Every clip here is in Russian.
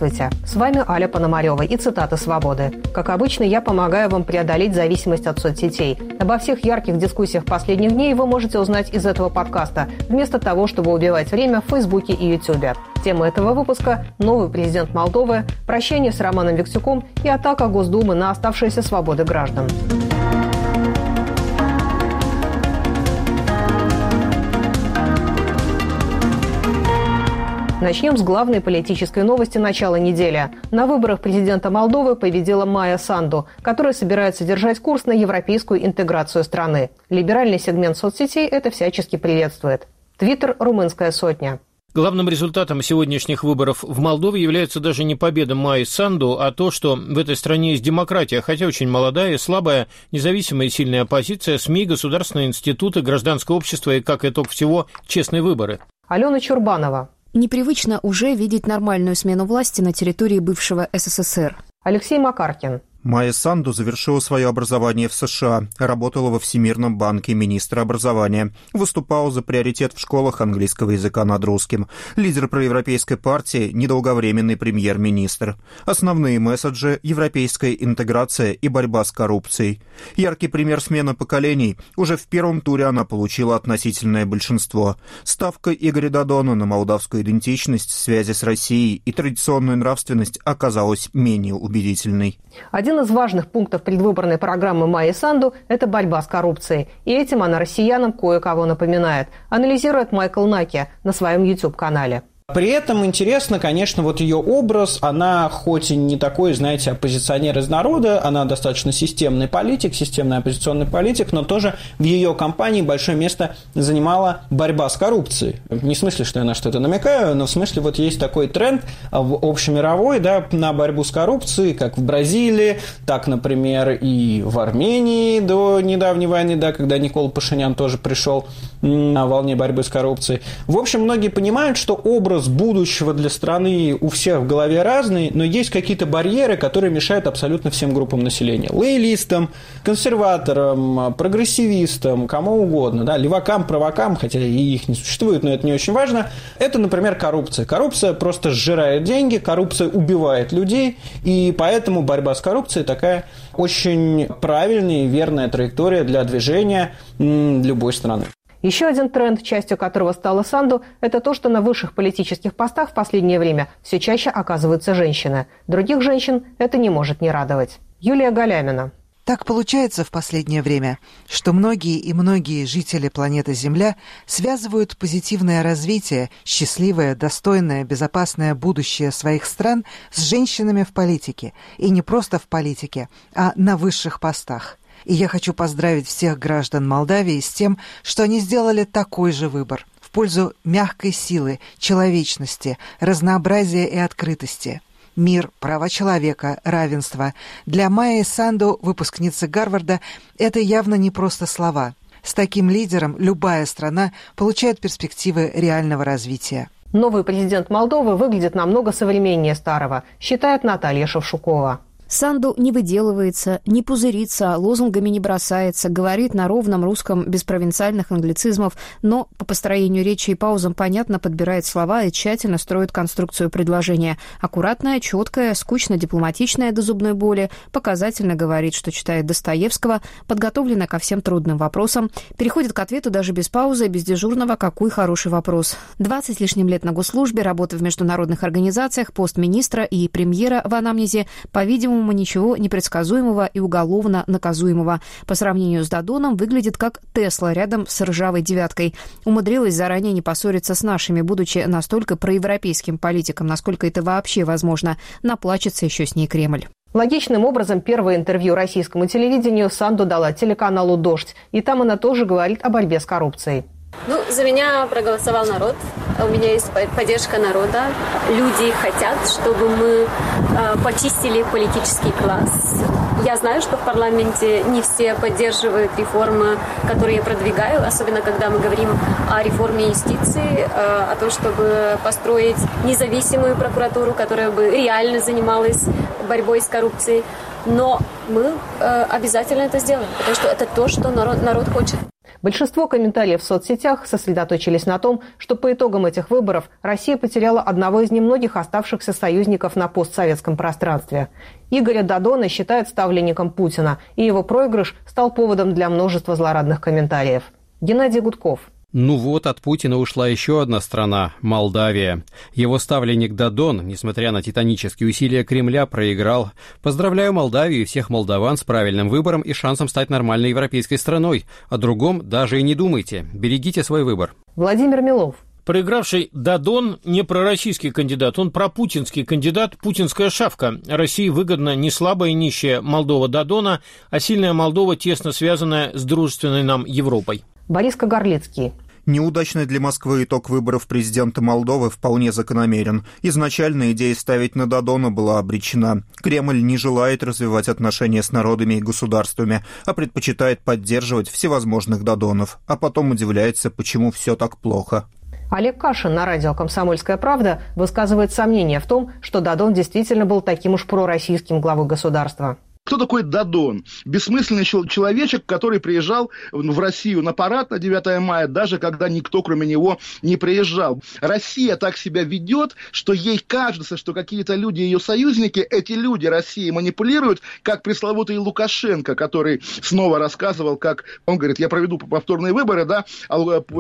Здравствуйте, с вами Аля Пономарева и цитаты «Свободы». Как обычно, я помогаю вам преодолеть зависимость от соцсетей. Обо всех ярких дискуссиях последних дней вы можете узнать из этого подкаста, вместо того, чтобы убивать время в Фейсбуке и Ютубе. Тема этого выпуска – новый президент Молдовы, прощание с Романом Виксюком и атака Госдумы на оставшиеся свободы граждан. Начнем с главной политической новости начала недели. На выборах президента Молдовы победила Майя Санду, которая собирается держать курс на европейскую интеграцию страны. Либеральный сегмент соцсетей это всячески приветствует. Твиттер «Румынская сотня». Главным результатом сегодняшних выборов в Молдове является даже не победа Майи Санду, а то, что в этой стране есть демократия, хотя очень молодая, слабая, независимая и сильная оппозиция, СМИ, государственные институты, гражданское общество и, как итог всего, честные выборы. Алена Чурбанова. Непривычно уже видеть нормальную смену власти на территории бывшего СССР. Алексей Макаркин. Майя Санду завершила свое образование в США, работала во Всемирном банке министра образования, выступала за приоритет в школах английского языка над русским, лидер проевропейской партии, недолговременный премьер-министр. Основные месседжи – европейская интеграция и борьба с коррупцией. Яркий пример смены поколений. Уже в первом туре она получила относительное большинство. Ставка Игоря Додона на молдавскую идентичность, связи с Россией и традиционную нравственность оказалась менее убедительной. Один из важных пунктов предвыборной программы Майи Санду – это борьба с коррупцией. И этим она россиянам кое-кого напоминает, анализирует Майкл Наки на своем YouTube-канале. При этом интересно, конечно, вот ее образ, она хоть и не такой, знаете, оппозиционер из народа, она достаточно системный политик, системный оппозиционный политик, но тоже в ее кампании большое место занимала борьба с коррупцией. Не в смысле, что я на что-то намекаю, но в смысле вот есть такой тренд общемировой, да, на борьбу с коррупцией, как в Бразилии, так, например, и в Армении до недавней войны, да, когда Никола Пашинян тоже пришел на волне борьбы с коррупцией. В общем, многие понимают, что образ будущего для страны у всех в голове разный, но есть какие-то барьеры, которые мешают абсолютно всем группам населения. Лоялистам, консерваторам, прогрессивистам, кому угодно, да, левакам, правакам, хотя и их не существует, но это не очень важно. Это, например, коррупция. Коррупция просто сжирает деньги, коррупция убивает людей, и поэтому борьба с коррупцией такая очень правильная и верная траектория для движения любой страны. Еще один тренд, частью которого стала Санду, это то, что на высших политических постах в последнее время все чаще оказываются женщины. Других женщин это не может не радовать. Юлия Галямина. Так получается в последнее время, что многие жители планеты Земля связывают позитивное развитие, счастливое, достойное, безопасное будущее своих стран с женщинами в политике. И не просто в политике, а на высших постах. И я хочу поздравить всех граждан Молдавии с тем, что они сделали такой же выбор в пользу мягкой силы, человечности, разнообразия и открытости. Мир, права человека, равенство. Для Майи Санду, выпускницы Гарварда, это явно не просто слова. С таким лидером любая страна получает перспективы реального развития. Новый президент Молдовы выглядит намного современнее старого, считает Наталья Шевшукова. Санду не выделывается, не пузырится, лозунгами не бросается, говорит на ровном русском без провинциальных англицизмов, но по построению речи и паузам понятно подбирает слова и тщательно строит конструкцию предложения. Аккуратная, четкая, скучно-дипломатичная до зубной боли, показательно говорит, что читает Достоевского, подготовлена ко всем трудным вопросам, переходит к ответу даже без паузы, без дежурного «какой хороший вопрос». 20 лишним лет на госслужбе, работа в международных организациях, пост министра и премьера в анамнезе, по-видимому, ничего непредсказуемого и уголовно наказуемого. По сравнению с Додоном выглядит как Тесла рядом с ржавой девяткой. Умудрилась заранее не поссориться с нашими, будучи настолько проевропейским политиком, насколько это вообще возможно. Наплачется еще с ней Кремль. Логичным образом первое интервью российскому телевидению Санду дала телеканалу «Дождь». И там она тоже говорит о борьбе с коррупцией. За меня проголосовал народ. У меня есть поддержка народа. Люди хотят, чтобы мы почистили политический класс. Я знаю, что в парламенте не все поддерживают реформы, которые я продвигаю, особенно когда мы говорим о реформе юстиции, о том, чтобы построить независимую прокуратуру, которая бы реально занималась борьбой с коррупцией. Но мы обязательно это сделаем, потому что это то, что народ хочет. Большинство комментариев в соцсетях сосредоточились на том, что по итогам этих выборов Россия потеряла одного из немногих оставшихся союзников на постсоветском пространстве. Игоря Додона считают ставленником Путина, и его проигрыш стал поводом для множества злорадных комментариев. Геннадий Гудков. Ну вот, от Путина ушла еще одна страна – Молдавия. Его ставленник Додон, несмотря на титанические усилия Кремля, проиграл. Поздравляю Молдавию и всех молдаван с правильным выбором и шансом стать нормальной европейской страной. О другом даже и не думайте. Берегите свой выбор. Владимир Милов. Проигравший Додон не пророссийский кандидат, он пропутинский кандидат, путинская шавка. России выгодна не слабая и нищая Молдова Додона, а сильная Молдова, тесно связанная с дружественной нам Европой. Борис Кагарлицкий. Неудачный для Москвы итог выборов президента Молдовы вполне закономерен. Изначально идея ставить на Додона была обречена. Кремль не желает развивать отношения с народами и государствами, а предпочитает поддерживать всевозможных Додонов. А потом удивляется, почему все так плохо. Олег Кашин на радио «Комсомольская правда» высказывает сомнения в том, что Додон действительно был таким уж пророссийским главой государства. Кто такой Додон? Бессмысленный человечек, который приезжал в Россию на парад на 9 мая, даже когда никто кроме него не приезжал. Россия так себя ведет, что ей кажется, что какие-то люди, ее союзники, эти люди России манипулируют, как пресловутый Лукашенко, который снова рассказывал, как он говорит, я проведу повторные выборы, да, а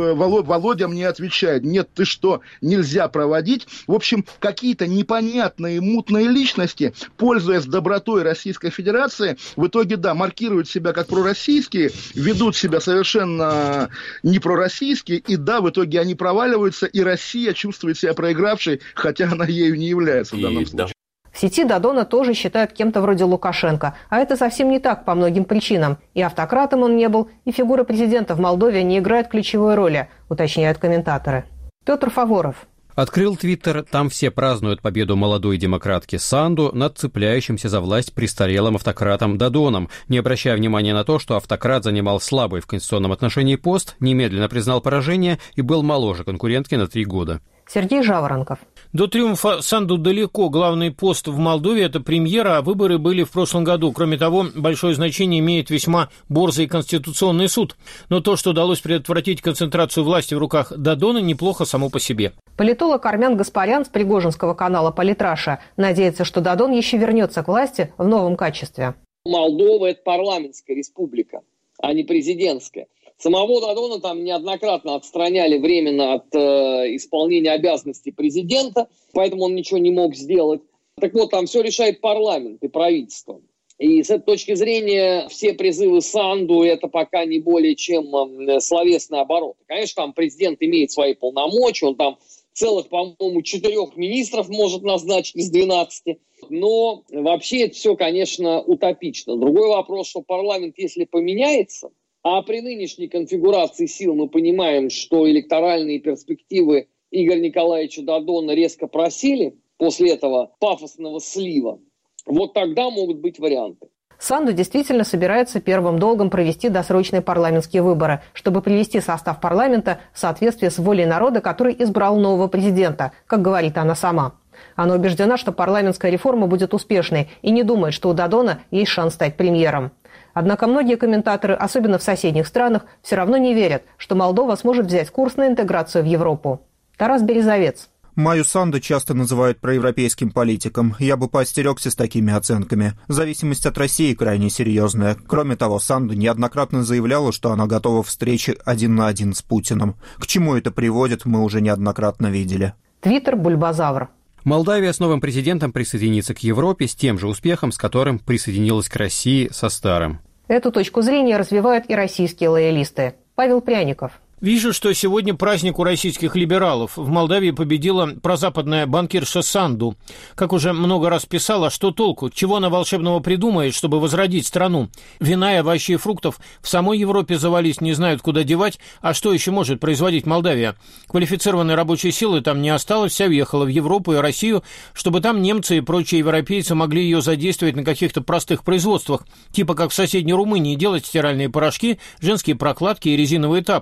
Володя мне отвечает, нет, ты что, нельзя проводить. В общем, какие-то непонятные мутные личности, пользуясь добротой Российской Федерации, в итоге, да, маркируют себя как пророссийские, ведут себя совершенно не пророссийские, и да, в итоге они проваливаются, и Россия чувствует себя проигравшей, хотя она ею не является в данном случае. В сети Додона тоже считают кем-то вроде Лукашенко, а это совсем не так по многим причинам. И автократом он не был, и фигура президента в Молдове не играет ключевой роли, уточняют комментаторы. Петр Фаворов. Открыл Твиттер, там все празднуют победу молодой демократки Санду над цепляющимся за власть престарелым автократом Додоном. Не обращая внимания на то, что автократ занимал слабый в конституционном отношении пост, немедленно признал поражение и был моложе конкурентки на 3 года. Сергей Жаворонков. До триумфа Санду далеко. Главный пост в Молдове – это премьера, а выборы были в прошлом году. Кроме того, большое значение имеет весьма борзый Конституционный суд. Но то, что удалось предотвратить концентрацию власти в руках Додона, неплохо само по себе. Политолог Армян Гаспарян с пригожинского канала «Политраша» надеется, что Додон еще вернется к власти в новом качестве. Молдова – это парламентская республика, а не президентская. Самого Додона там неоднократно отстраняли временно от исполнения обязанностей президента, поэтому он ничего не мог сделать. Так вот, там все решает парламент и правительство. И с этой точки зрения все призывы Санду – это пока не более чем словесный оборот. Конечно, там президент имеет свои полномочия, он там целых, по-моему, 4 министров может назначить из 12. Но вообще это все, конечно, утопично. Другой вопрос, что парламент, если поменяется, а при нынешней конфигурации сил мы понимаем, что электоральные перспективы Игоря Николаевича Додона резко просели после этого пафосного слива, вот тогда могут быть варианты. Санду действительно собирается первым долгом провести досрочные парламентские выборы, чтобы привести состав парламента в соответствие с волей народа, который избрал нового президента, как говорит она сама. Она убеждена, что парламентская реформа будет успешной и не думает, что у Додона есть шанс стать премьером. Однако многие комментаторы, особенно в соседних странах, все равно не верят, что Молдова сможет взять курс на интеграцию в Европу. Тарас Березовец. Майю Санду часто называют проевропейским политиком. Я бы поостерегся с такими оценками. Зависимость от России крайне серьезная. Кроме того, Санду неоднократно заявляла, что она готова к встрече 1 на 1 с Путиным. К чему это приводит, мы уже неоднократно видели. Твиттер Бульбазавр. Молдавия с новым президентом присоединится к Европе с тем же успехом, с которым присоединилась к России со старым. Эту точку зрения развивают и российские лоялисты. Павел Пряников. Вижу, что сегодня праздник у российских либералов. В Молдавии победила прозападная банкирша Санду. Как уже много раз писала, что толку? Чего она волшебного придумает, чтобы возродить страну? Вина и овощи и фруктов в самой Европе завались, не знают, куда девать. А что еще может производить Молдавия? Квалифицированной рабочей силы там не осталось, вся уехала в Европу и Россию, чтобы там немцы и прочие европейцы могли ее задействовать на каких-то простых производствах, типа как в соседней Румынии делать стиральные порошки, женские прокладки и резиновые тапки.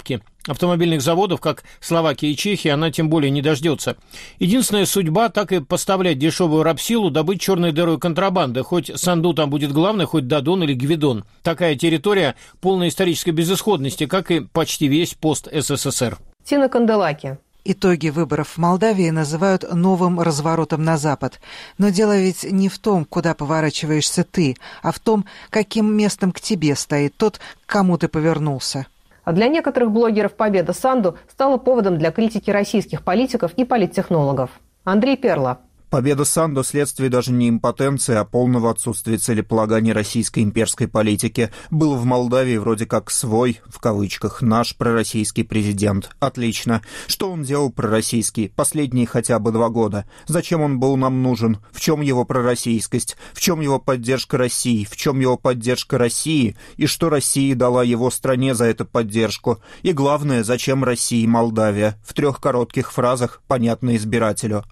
автомобильных заводов, как Словакия и Чехия, она тем более не дождется. Единственная судьба – так и поставлять дешевую рабсилу, добыть черной дырой контрабанды. Хоть Санду там будет главный, хоть Дадон или Гвидон. Такая территория полной исторической безысходности, как и почти весь пост-СССР. Тина Канделаки. Итоги выборов в Молдавии называют новым разворотом на Запад. Но дело ведь не в том, куда поворачиваешься ты, а в том, каким местом к тебе стоит тот, к кому ты повернулся. А для некоторых блогеров победа Санду стала поводом для критики российских политиков и политтехнологов. Андрей Перла. Победа Санду – следствие даже не импотенции, а полного отсутствия целеполагания российской имперской политики. Был в Молдавии вроде как свой, в кавычках, наш пророссийский президент. Отлично. Что он делал пророссийский? Последние хотя бы 2 года. Зачем он был нам нужен? В чем его пророссийскость? В чем его поддержка России? В чем его поддержка России? И что Россия дала его стране за эту поддержку? И главное, зачем России Молдавия? В 3 коротких фразах, понятно избирателю.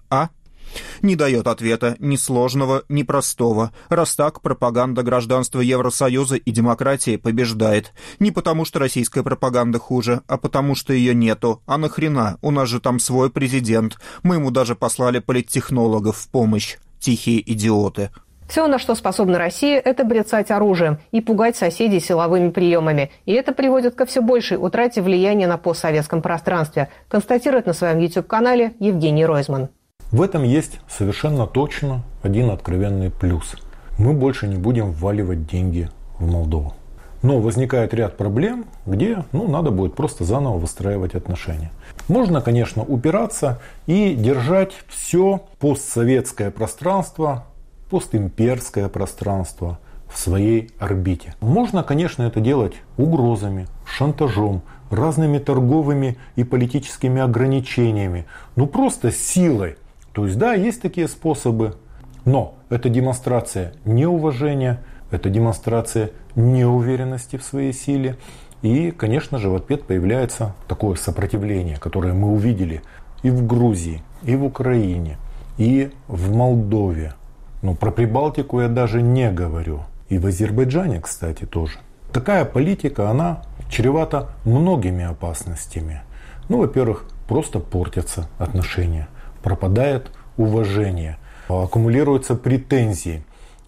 Не дает ответа ни сложного, ни простого. Раз так, пропаганда гражданства Евросоюза и демократии побеждает. Не потому, что российская пропаганда хуже, а потому, что ее нету. А нахрена? У нас же там свой президент. Мы ему даже послали политтехнологов в помощь. Тихие идиоты. Все, на что способна Россия, это брецать оружием и пугать соседей силовыми приемами. И это приводит ко все большей утрате влияния на постсоветском пространстве, констатирует на своем YouTube-канале Евгений Ройзман. В этом есть совершенно точно один откровенный плюс. Мы больше не будем вваливать деньги в Молдову. Но возникает ряд проблем, где надо будет просто заново выстраивать отношения. Можно, конечно, упираться и держать все постсоветское пространство, постимперское пространство в своей орбите. Можно, конечно, это делать угрозами, шантажом, разными торговыми и политическими ограничениями, просто силой. То есть, да, есть такие способы, но это демонстрация неуважения, это демонстрация неуверенности в своей силе. И, конечно же, в ответ появляется такое сопротивление, которое мы увидели и в Грузии, и в Украине, и в Молдове. Про Прибалтику я даже не говорю. И в Азербайджане, кстати, тоже. Такая политика, она чревата многими опасностями. Во-первых, просто портятся отношения. Пропадает уважение, аккумулируются претензии.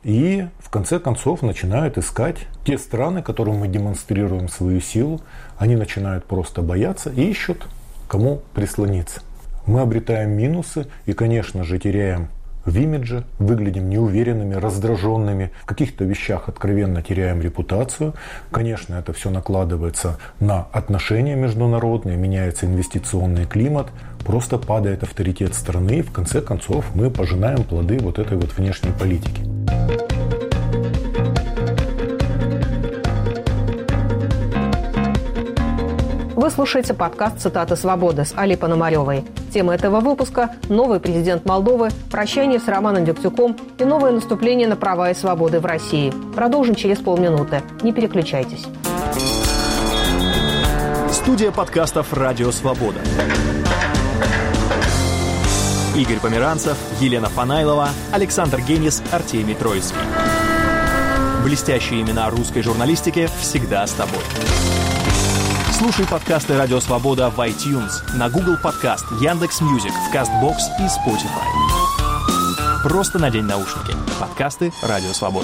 И в конце концов начинают искать те страны, которым мы демонстрируем свою силу. Они начинают просто бояться и ищут, кому прислониться. Мы обретаем минусы и, конечно же, теряем в имидже, выглядим неуверенными, раздраженными, в каких-то вещах откровенно теряем репутацию. Конечно, это все накладывается на отношения международные, меняется инвестиционный климат, просто падает авторитет страны, и в конце концов мы пожинаем плоды вот этой вот внешней политики. Вы слушаете подкаст «Цитаты свободы» с Алей Пономаревой. Тема этого выпуска – новый президент Молдовы, прощание с Романом Дегтюком и новое наступление на права и свободы в России. Продолжим через полминуты. Не переключайтесь. Студия подкастов «Радио Свобода». Игорь Померанцев, Елена Фанайлова, Александр Генис, Артемий Троицкий. Блестящие имена русской журналистики всегда с тобой. Слушай подкасты «Радио Свобода» в iTunes, на Google Подкаст, Яндекс.Мьюзик, в Castbox и Spotify. Просто надень наушники. Подкасты «Радио Свобода».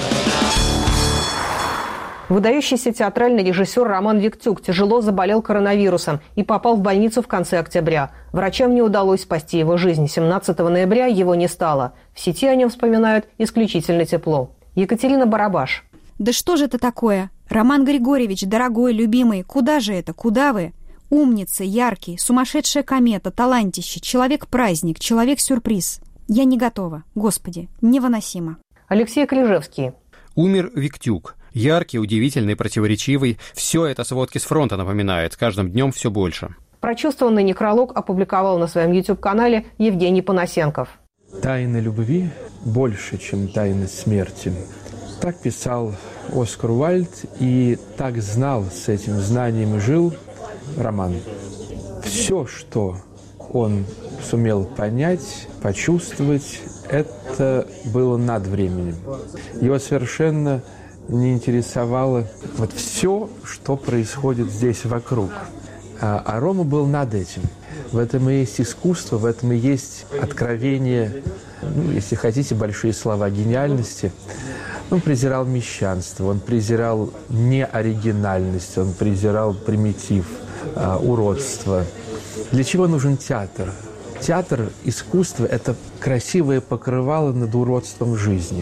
Выдающийся театральный режиссер Роман Дегтюк тяжело заболел коронавирусом и попал в больницу в конце октября. Врачам не удалось спасти его жизнь. 17 ноября его не стало. В сети о нем вспоминают исключительно тепло. Екатерина Барабаш. Да что же это такое? Роман Григорьевич, дорогой, любимый, куда же это? Куда вы? Умница, яркий, сумасшедшая комета, талантище, человек-праздник, человек-сюрприз. Я не готова. Господи, невыносимо. Алексей Крижевский. Умер Виктюк. Яркий, удивительный, противоречивый. Все это сводки с фронта напоминает. С каждым днем все больше. Прочувствованный некролог опубликовал на своем YouTube-канале Евгений Панасенков. Тайна любви больше, чем тайна смерти. Так писал Оскар Уайльд, и так знал, с этим знанием и жил Роман. Все, что он сумел понять, почувствовать, это было над временем. Его совершенно не интересовало все, что происходит здесь вокруг. А Рома был над этим. В этом и есть искусство, в этом и есть откровение, если хотите, большие слова гениальности. Он презирал мещанство, он презирал неоригинальность, он презирал примитив, уродство. Для чего нужен театр? Театр, искусство – это красивое покрывало над уродством жизни.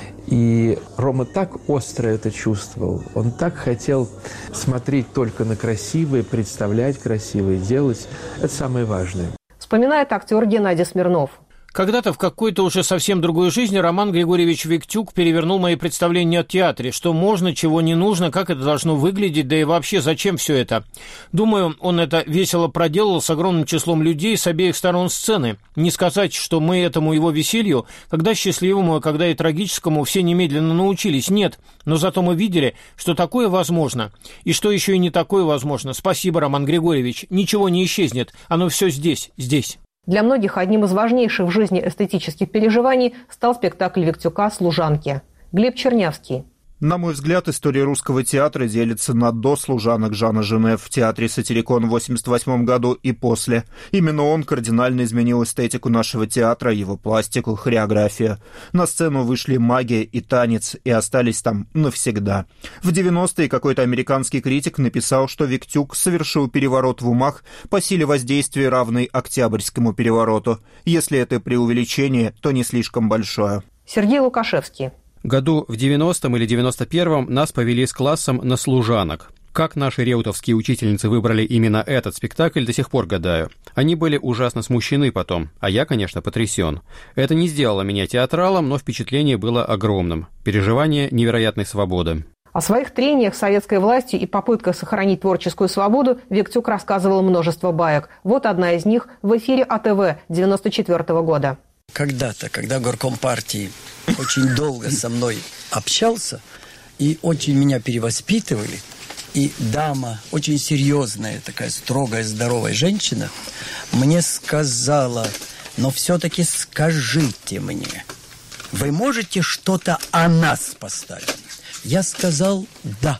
И Рома так остро это чувствовал, он так хотел смотреть только на красивое, представлять красивое, делать. Это самое важное. Вспоминает актер Геннадий Смирнов. Когда-то в какой-то уже совсем другой жизни Роман Григорьевич Виктюк перевернул мои представления о театре, что можно, чего не нужно, как это должно выглядеть, да и вообще зачем все это. Думаю, он это весело проделал с огромным числом людей с обеих сторон сцены. Не сказать, что мы этому его веселью, когда счастливому, а когда и трагическому, все немедленно научились, нет. Но зато мы видели, что такое возможно. И что еще и не такое возможно. Спасибо, Роман Григорьевич. Ничего не исчезнет. Оно все здесь. Для многих одним из важнейших в жизни эстетических переживаний стал спектакль Виктюка «Служанки». Глеб Чернявский. На мой взгляд, история русского театра делится на до служанок Жана Жене в театре «Сатирикон» в 1988 году и после. Именно он кардинально изменил эстетику нашего театра, его пластику, хореографию. На сцену вышли магия и танец, и остались там навсегда. В 90-е какой-то американский критик написал, что Виктюк совершил переворот в умах по силе воздействия, равной Октябрьскому перевороту. Если это преувеличение, то не слишком большое. Сергей Лукашевский. Году в 90-м или 91-м нас повели с классом на «Служанок». Как наши реутовские учительницы выбрали именно этот спектакль, до сих пор гадаю. Они были ужасно смущены потом, а я, конечно, потрясен. Это не сделало меня театралом, но впечатление было огромным. Переживание невероятной свободы. О своих трениях с советской властью и попытках сохранить творческую свободу Виктюк рассказывал множество баек. Вот одна из них в эфире АТВ 1994 года. Когда-то, когда горком партии очень долго со мной общался и очень меня перевоспитывали, и дама, очень серьезная, такая строгая, здоровая женщина, мне сказала: но все-таки скажите мне, вы можете что-то о нас поставить? Я сказал: да,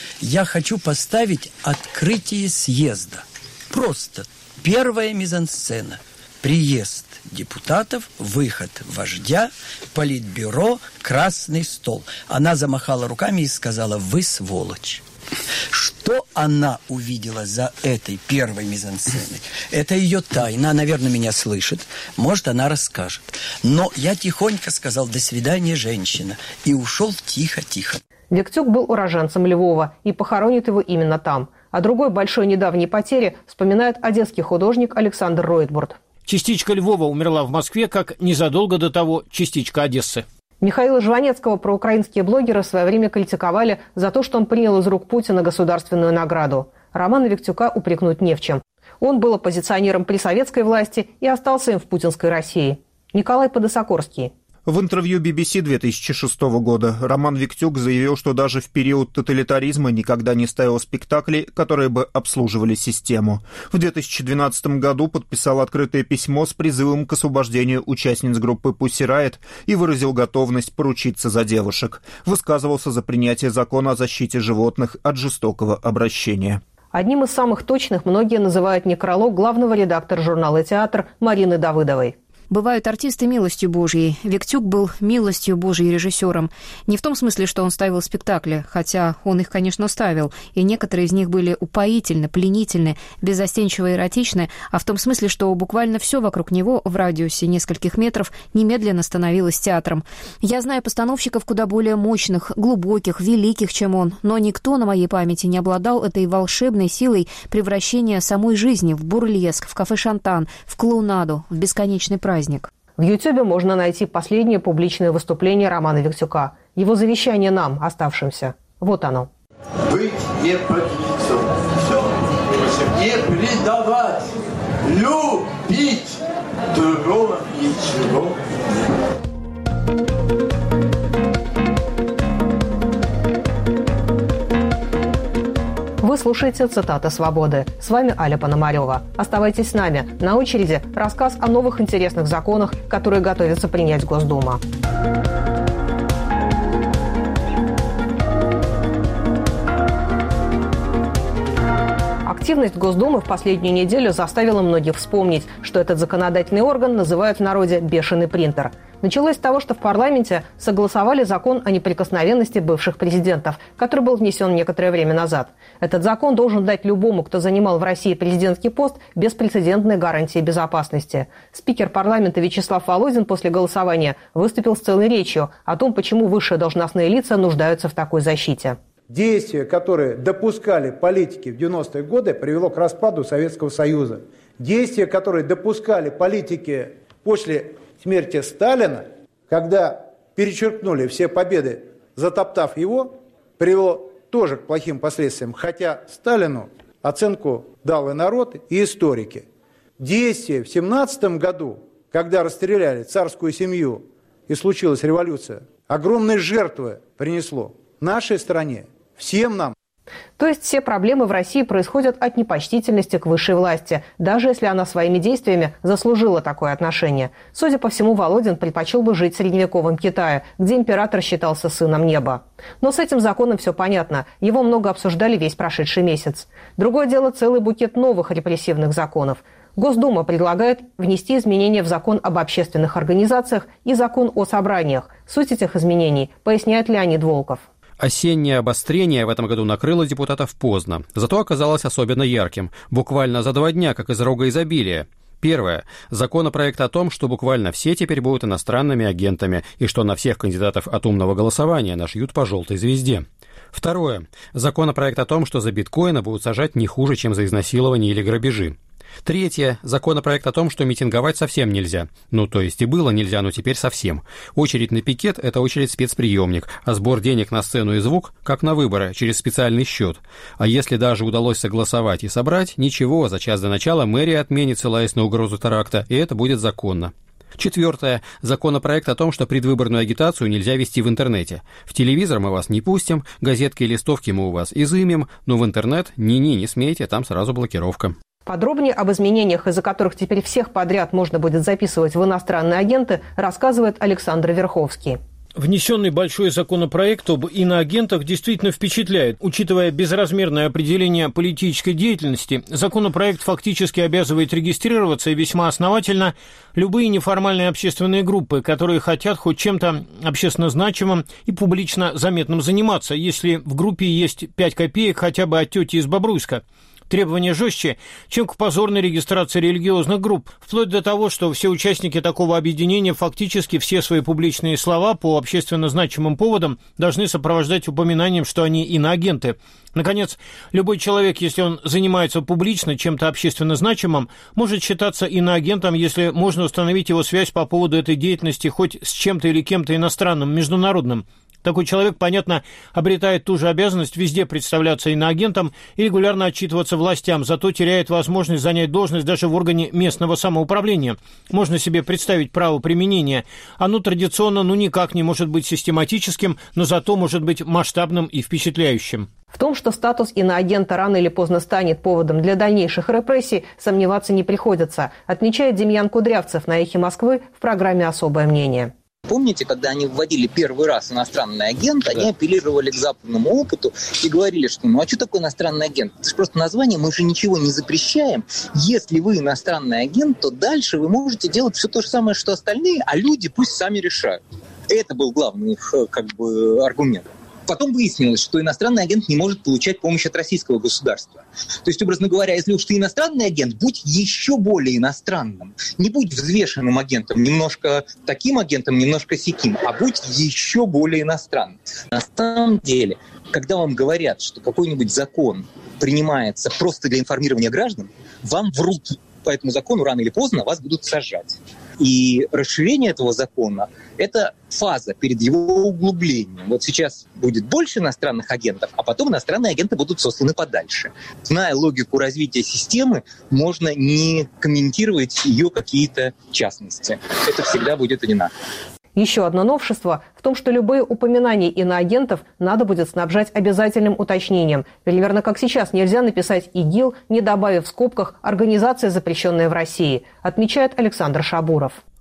я хочу поставить открытие съезда. Просто первая мизансцена, приезд депутатов, выход вождя, политбюро, красный стол. Она замахала руками и сказала: вы сволочь. Что она увидела за этой первой мизансценой? Это ее тайна. Она, наверное, меня слышит. Может, она расскажет. Но я тихонько сказал: до свидания, женщина. И ушел тихо-тихо. Виктюк был уроженцем Львова и похоронит его именно там. О другой большой недавней потере вспоминает одесский художник Александр Ройтбурд. Частичка Львова умерла в Москве, как незадолго до того частичка Одессы. Михаила Жванецкого проукраинские блогеры в свое время критиковали за то, что он принял из рук Путина государственную награду. Романа Виктюка упрекнуть не в чем. Он был оппозиционером при советской власти и остался им в путинской России. Николай Подосокорский. В интервью BBC 2006 года Роман Виктюк заявил, что даже в период тоталитаризма никогда не ставил спектаклей, которые бы обслуживали систему. В 2012 году подписал открытое письмо с призывом к освобождению участниц группы Pussy Riot и выразил готовность поручиться за девушек. Высказывался за принятие закона о защите животных от жестокого обращения. Одним из самых точных многие называют некролог главного редактора журнала «Театр» Марины Давыдовой. Бывают артисты милостью Божьей. Виктюк был милостью Божьей режиссером. Не в том смысле, что он ставил спектакли, хотя он их, конечно, ставил, и некоторые из них были упоительны, пленительны, беззастенчиво эротичны, а в том смысле, что буквально все вокруг него в радиусе нескольких метров немедленно становилось театром. Я знаю постановщиков куда более мощных, глубоких, великих, чем он, но никто на моей памяти не обладал этой волшебной силой превращения самой жизни в бурлеск, в кафе «Шантан», в клоунаду, в бесконечный праздник. В Ютьюбе можно найти последнее публичное выступление Романа Виктюка. Его завещание нам, оставшимся. Вот оно. Быть не подлецом. Не предавать. Любить. Другого ничего нет. Вы слушаете «Цитаты свободы». С вами Аля Пономарева. Оставайтесь с нами. На очереди рассказ о новых интересных законах, которые готовится принять Госдума. Активность Госдумы в последнюю неделю заставила многих вспомнить, что этот законодательный орган называют в народе «бешеный принтер». Началось с того, что в парламенте согласовали закон о неприкосновенности бывших президентов, который был внесен некоторое время назад. Этот закон должен дать любому, кто занимал в России президентский пост, беспрецедентные гарантии безопасности. Спикер парламента Вячеслав Володин после голосования выступил с целой речью о том, почему высшие должностные лица нуждаются в такой защите. Действия, которые допускали политики в 90-е годы, привело к распаду Советского Союза. Действия, которые допускали политики после смерти Сталина, когда перечеркнули все победы, затоптав его, привело тоже к плохим последствиям. Хотя Сталину оценку дал и народ, и историки. Действия в 1917 году, когда расстреляли царскую семью и случилась революция, огромные жертвы принесло нашей стране, всем нам. То есть все проблемы в России происходят от непочтительности к высшей власти, даже если она своими действиями заслужила такое отношение. Судя по всему, Володин предпочел бы жить в средневековом Китае, где император считался сыном неба. Но с этим законом все понятно. Его много обсуждали весь прошедший месяц. Другое дело целый букет новых репрессивных законов. Госдума предлагает внести изменения в закон об общественных организациях и закон о собраниях. Суть этих изменений поясняет Леонид Волков. Осеннее обострение в этом году накрыло депутатов поздно, зато оказалось особенно ярким, буквально за 2 дня, как из рога изобилия. Первое. Законопроект о том, что буквально все теперь будут иностранными агентами и что на всех кандидатов от умного голосования нашьют по желтой звезде. Второе. Законопроект о том, что за биткоины будут сажать не хуже, чем за изнасилование или грабежи. Третье. Законопроект о том, что митинговать совсем нельзя. Ну, то есть и было нельзя, но теперь совсем. Очередь на пикет – это очередь спецприемник, а сбор денег на сцену и звук, как на выборы, через специальный счет. А если даже удалось согласовать и собрать, ничего, за час до начала мэрия отменит, ссылаясь на угрозу теракта, и это будет законно. Четвертое. Законопроект о том, что предвыборную агитацию нельзя вести в интернете. В телевизор мы вас не пустим, газетки и листовки мы у вас изымем, но в интернет не смейте, там сразу блокировка. Подробнее об изменениях, из-за которых теперь всех подряд можно будет записывать в иностранные агенты, рассказывает Александр Верховский. Внесенный большой законопроект об иноагентах действительно впечатляет. Учитывая безразмерное определение политической деятельности, законопроект фактически обязывает регистрироваться и весьма основательно любые неформальные общественные группы, которые хотят хоть чем-то общественно значимым и публично заметным заниматься, если в группе есть 5 копеек хотя бы от тети из Бобруйска. Требования жестче, чем к позорной регистрации религиозных групп, вплоть до того, что все участники такого объединения фактически все свои публичные слова по общественно значимым поводам должны сопровождать упоминанием, что они иноагенты. Наконец, любой человек, если он занимается публично чем-то общественно значимым, может считаться иноагентом, если можно установить его связь по поводу этой деятельности хоть с чем-то или кем-то иностранным, международным. Такой человек, понятно, обретает ту же обязанность везде представляться иноагентом и регулярно отчитываться властям, зато теряет возможность занять должность даже в органе местного самоуправления. Можно себе представить право применения. Оно традиционно никак не может быть систематическим, но зато может быть масштабным и впечатляющим. В том, что статус иноагента рано или поздно станет поводом для дальнейших репрессий, сомневаться не приходится, отмечает Демьян Кудрявцев на «Эхе Москвы» в программе «Особое мнение». Помните, когда они вводили первый раз иностранный агент, они апеллировали к западному опыту и говорили, что а что такое иностранный агент? Это же просто название, мы же ничего не запрещаем. Если вы иностранный агент, то дальше вы можете делать все то же самое, что остальные, а люди пусть сами решают. Это был главный их аргумент. Потом выяснилось, что иностранный агент не может получать помощь от российского государства. То есть, образно говоря, если уж ты иностранный агент, будь еще более иностранным. Не будь взвешенным агентом, немножко таким агентом, немножко сяким, а будь еще более иностранным. На самом деле, когда вам говорят, что какой-нибудь закон принимается просто для информирования граждан, вам врут. По этому закону рано или поздно вас будут сажать. И расширение этого закона – это фаза перед его углублением. Вот сейчас будет больше иностранных агентов, а потом иностранные агенты будут сосланы подальше. Зная логику развития системы, можно не комментировать ее какие-то частности. Это всегда будет одинаково. Еще одно новшество в том, что любые упоминания иноагентов надо будет снабжать обязательным уточнением. Примерно как сейчас нельзя написать ИГИЛ, не добавив в скобках «Организация, запрещенная в России», отмечает Александр Шабуров.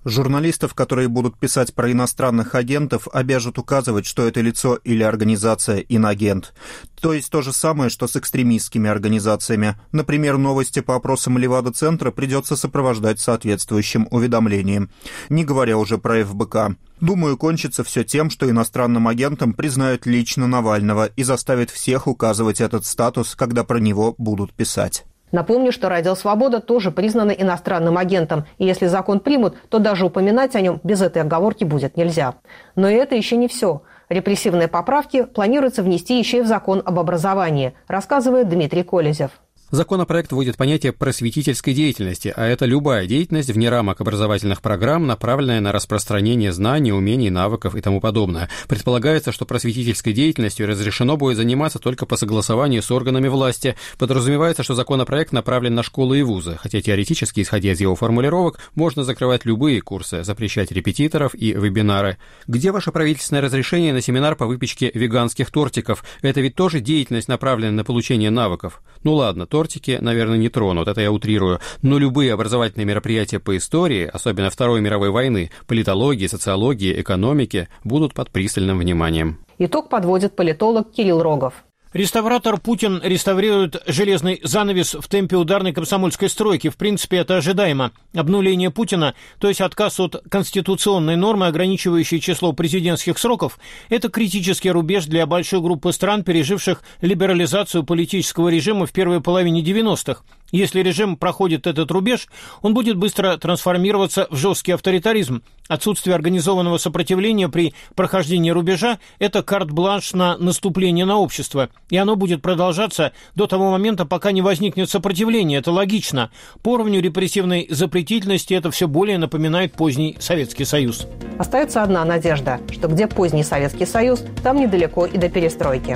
Журналистов, которые будут писать про иностранных агентов, обяжут указывать, что это лицо или организация иноагент. То есть то же самое, что с экстремистскими организациями. Например, новости по опросам Левада-центра придется сопровождать соответствующим уведомлением. Не говоря уже про ФБК. Думаю, кончится все тем, что иностранным агентом признают лично Навального и заставят всех указывать этот статус, когда про него будут писать. Напомню, что «Радио Свобода» тоже признано иностранным агентом, и если закон примут, то даже упоминать о нем без этой оговорки будет нельзя. Но и это еще не все. Репрессивные поправки планируется внести еще и в закон об образовании, рассказывает Дмитрий Колезев. Законопроект вводит понятие просветительской деятельности, а это любая деятельность вне рамок образовательных программ, направленная на распространение знаний, умений, навыков и тому подобное. Предполагается, что просветительской деятельностью разрешено будет заниматься только по согласованию с органами власти. Подразумевается, что законопроект направлен на школы и вузы, хотя теоретически, исходя из его формулировок, можно закрывать любые курсы, запрещать репетиторов и вебинары. Где ваше правительственное разрешение на семинар по выпечке веганских тортиков? Это ведь тоже деятельность, направленная на получение навыков. Ну ладно, тортики, наверное, не тронут, это я утрирую, но любые образовательные мероприятия по истории, особенно Второй мировой войны, политологии, социологии, экономике, будут под пристальным вниманием. Итог подводит политолог Кирилл Рогов. Реставратор Путин реставрирует железный занавес в темпе ударной комсомольской стройки. В принципе, это ожидаемо. Обнуление Путина, то есть отказ от конституционной нормы, ограничивающей число президентских сроков, это критический рубеж для большой группы стран, переживших либерализацию политического режима в первой половине 90-х. Если режим проходит этот рубеж, он будет быстро трансформироваться в жесткий авторитаризм. Отсутствие организованного сопротивления при прохождении рубежа – это карт-бланш на наступление на общество. И оно будет продолжаться до того момента, пока не возникнет сопротивление. Это логично. По уровню репрессивной запретительности это все более напоминает поздний Советский Союз. Остается одна надежда, что где поздний Советский Союз, там недалеко и до перестройки.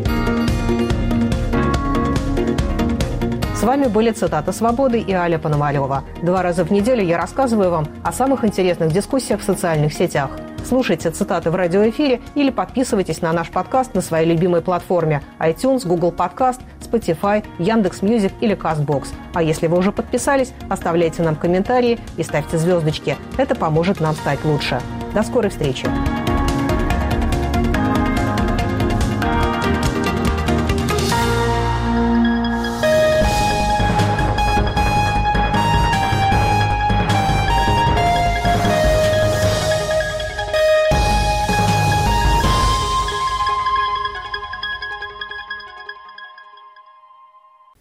С вами были «Цитаты свободы» и Аля Пономарёва. 2 раза в неделю я рассказываю вам о самых интересных дискуссиях в социальных сетях. Слушайте «Цитаты» в радиоэфире или подписывайтесь на наш подкаст на своей любимой платформе iTunes, Google Podcast, Spotify, Яндекс.Мьюзик или CastBox. А если вы уже подписались, оставляйте нам комментарии и ставьте звездочки. Это поможет нам стать лучше. До скорой встречи!